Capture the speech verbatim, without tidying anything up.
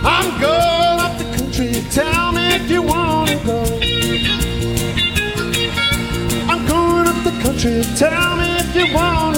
I'm going up the country, tell me if you wanna go. I'm going up the country, tell me if you wanna